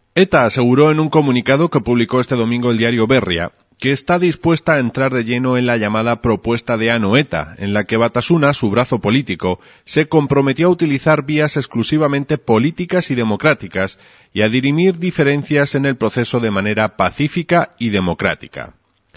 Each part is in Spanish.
ETA aseguró en un comunicado que publicó este domingo el diario Berria que está dispuesta a entrar de lleno en la llamada propuesta de Anoeta, en la que Batasuna, su brazo político, se comprometió a utilizar vías exclusivamente políticas y democráticas y a dirimir diferencias en el proceso de manera pacífica y democrática.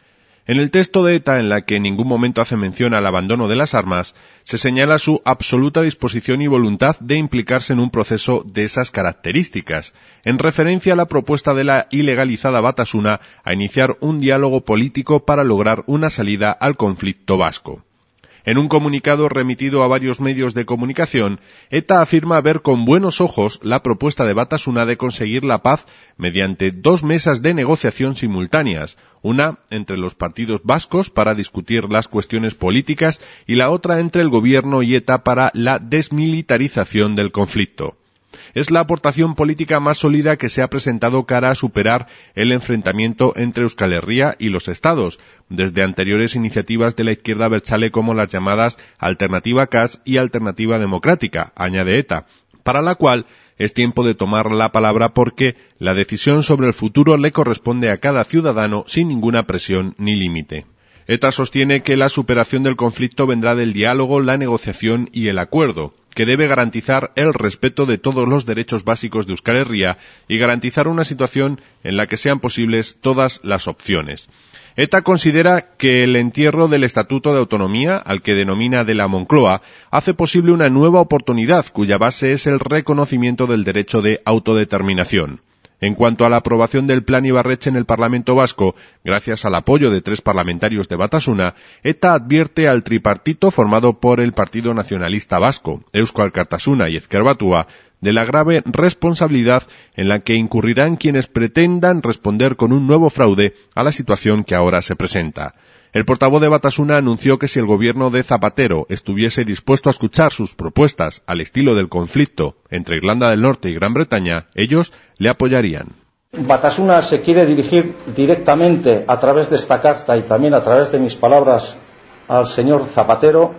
En el texto de ETA, en la que en ningún momento hace mención al abandono de las armas, se señala su absoluta disposición y voluntad de implicarse en un proceso de esas características, en referencia a la propuesta de la ilegalizada Batasuna a iniciar un diálogo político para lograr una salida al conflicto vasco. En un comunicado remitido a varios medios de comunicación, ETA afirma ver con buenos ojos la propuesta de Batasuna de conseguir la paz mediante 2 mesas de negociación simultáneas, una entre los partidos vascos para discutir las cuestiones políticas y la otra entre el gobierno y ETA para la desmilitarización del conflicto. Es la aportación política más sólida que se ha presentado cara a superar el enfrentamiento entre Euskal Herria y los estados, desde anteriores iniciativas de la izquierda abertzale como las llamadas Alternativa CAS y Alternativa Democrática, añade ETA, para la cual es tiempo de tomar la palabra porque la decisión sobre el futuro le corresponde a cada ciudadano sin ninguna presión ni límite. ETA sostiene que la superación del conflicto vendrá del diálogo, la negociación y el acuerdo, que debe garantizar el respeto de todos los derechos básicos de Euskal Herria y garantizar una situación en la que sean posibles todas las opciones. ETA considera que el entierro del Estatuto de Autonomía, al que denomina de la Moncloa, hace posible una nueva oportunidad cuya base es el reconocimiento del derecho de autodeterminación. En cuanto a la aprobación del Plan Ibarretxe en el Parlamento Vasco, gracias al apoyo de 3 parlamentarios de Batasuna, ETA advierte al tripartito formado por el Partido Nacionalista Vasco, Eusko Alkartasuna y Ezker Batua, de la grave responsabilidad en la que incurrirán quienes pretendan responder con un nuevo fraude a la situación que ahora se presenta. El portavoz de Batasuna anunció que si el gobierno de Zapatero estuviese dispuesto a escuchar sus propuestas al estilo del conflicto entre Irlanda del Norte y Gran Bretaña, ellos le apoyarían. Batasuna se quiere dirigir directamente a través de esta carta y también a través de mis palabras al señor Zapatero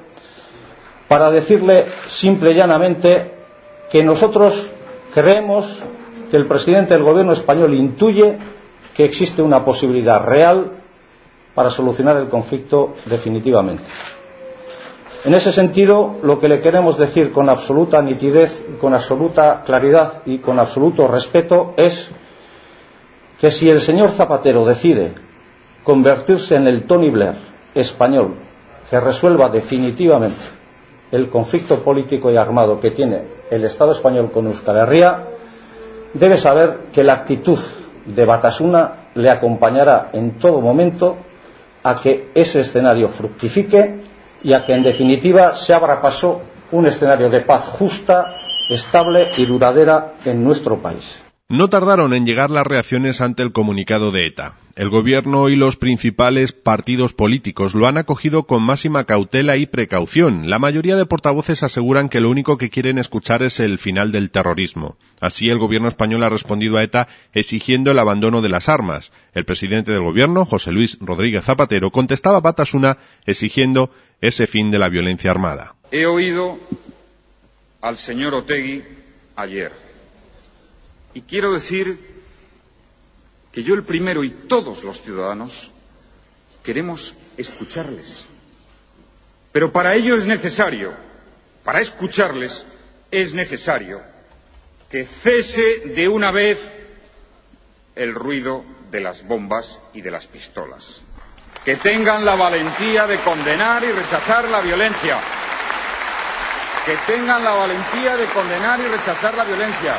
para decirle simple y llanamente que nosotros creemos que el presidente del gobierno español intuye que existe una posibilidad real para solucionar el conflicto definitivamente. En ese sentido, lo que le queremos decir con absoluta nitidez, con absoluta claridad y con absoluto respeto es que si el señor Zapatero decide convertirse en el Tony Blair español que resuelva definitivamente el conflicto político y armado que tiene el Estado español con Euskal Herria, debe saber que la actitud de Batasuna le acompañará en todo momento a que ese escenario fructifique y a que en definitiva se abra paso un escenario de paz justa, estable y duradera en nuestro país. No tardaron en llegar las reacciones ante el comunicado de ETA. El gobierno y los principales partidos políticos lo han acogido con máxima cautela y precaución. La mayoría de portavoces aseguran que lo único que quieren escuchar es el final del terrorismo. Así, el gobierno español ha respondido a ETA exigiendo el abandono de las armas. El presidente del gobierno, José Luis Rodríguez Zapatero, contestaba a Batasuna exigiendo ese fin de la violencia armada. He oído al señor Otegi ayer. Y quiero decir que yo el primero y todos los ciudadanos queremos escucharles. Pero para ello es necesario, para escucharles, es necesario que cese de una vez el ruido de las bombas y de las pistolas. Que tengan la valentía de condenar y rechazar la violencia. Que tengan la valentía de condenar y rechazar la violencia.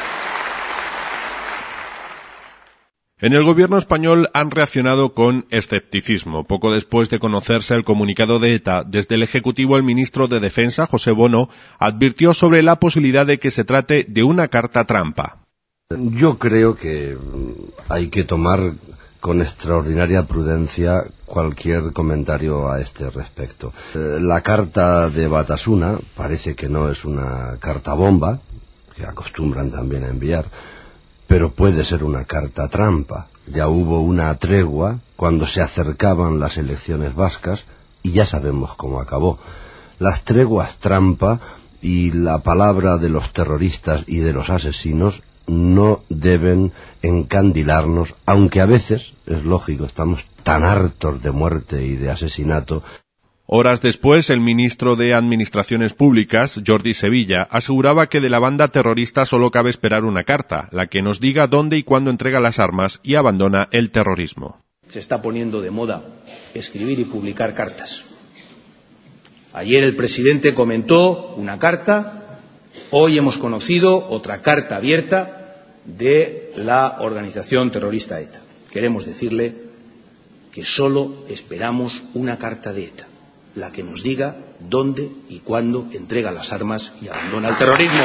En el gobierno español han reaccionado con escepticismo. Poco después de conocerse el comunicado de ETA, desde el Ejecutivo el ministro de Defensa, José Bono, advirtió sobre la posibilidad de que se trate de una carta trampa. Yo creo que hay que tomar con extraordinaria prudencia cualquier comentario a este respecto. La carta de Batasuna parece que no es una carta bomba, que acostumbran también a enviar, pero puede ser una carta trampa. Ya hubo una tregua cuando se acercaban las elecciones vascas y ya sabemos cómo acabó. Las treguas trampa y la palabra de los terroristas y de los asesinos no deben encandilarnos, aunque a veces, es lógico, estamos tan hartos de muerte y de asesinato. Horas después, el ministro de Administraciones Públicas, Jordi Sevilla, aseguraba que de la banda terrorista solo cabe esperar una carta, la que nos diga dónde y cuándo entrega las armas y abandona el terrorismo. Se está poniendo de moda escribir y publicar cartas. Ayer el presidente comentó una carta, hoy hemos conocido otra carta abierta de la organización terrorista ETA. Queremos decirle que solo esperamos una carta de ETA, la que nos diga dónde y cuándo entrega las armas y abandona el terrorismo.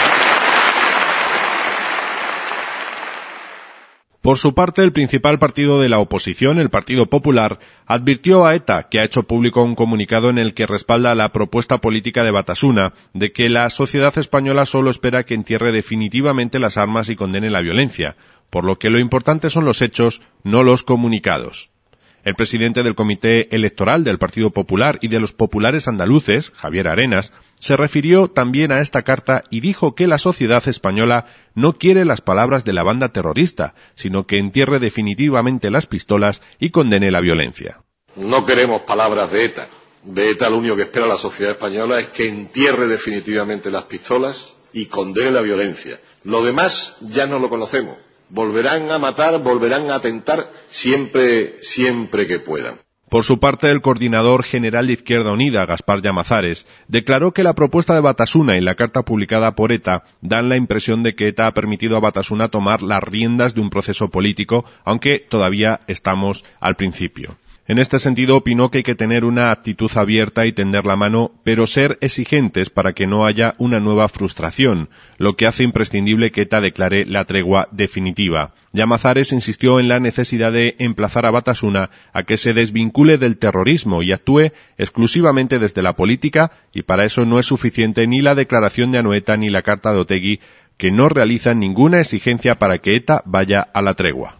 Por su parte, el principal partido de la oposición, el Partido Popular, advirtió a ETA, que ha hecho público un comunicado en el que respalda la propuesta política de Batasuna, de que la sociedad española solo espera que entierre definitivamente las armas y condene la violencia, por lo que lo importante son los hechos, no los comunicados. El presidente del Comité Electoral del Partido Popular y de los populares andaluces, Javier Arenas, se refirió también a esta carta y dijo que la sociedad española no quiere las palabras de la banda terrorista, sino que entierre definitivamente las pistolas y condene la violencia. No queremos palabras de ETA. De ETA lo único que espera la sociedad española es que entierre definitivamente las pistolas y condene la violencia. Lo demás ya no lo conocemos. Volverán a matar, volverán a atentar siempre que puedan. Por su parte, el coordinador general de Izquierda Unida, Gaspar Llamazares, declaró que la propuesta de Batasuna y la carta publicada por ETA dan la impresión de que ETA ha permitido a Batasuna tomar las riendas de un proceso político, aunque todavía estamos al principio. En este sentido, opinó que hay que tener una actitud abierta y tender la mano, pero ser exigentes para que no haya una nueva frustración, lo que hace imprescindible que ETA declare la tregua definitiva. Llamazares insistió en la necesidad de emplazar a Batasuna a que se desvincule del terrorismo y actúe exclusivamente desde la política, y para eso no es suficiente ni la declaración de Anoeta ni la carta de Otegi, que no realizan ninguna exigencia para que ETA vaya a la tregua.